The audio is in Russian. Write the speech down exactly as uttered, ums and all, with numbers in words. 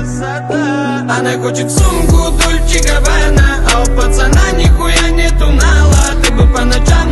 Она хочет сумку Дольче Габбана, а у пацана нихуя нету нала. Ты бы по ночам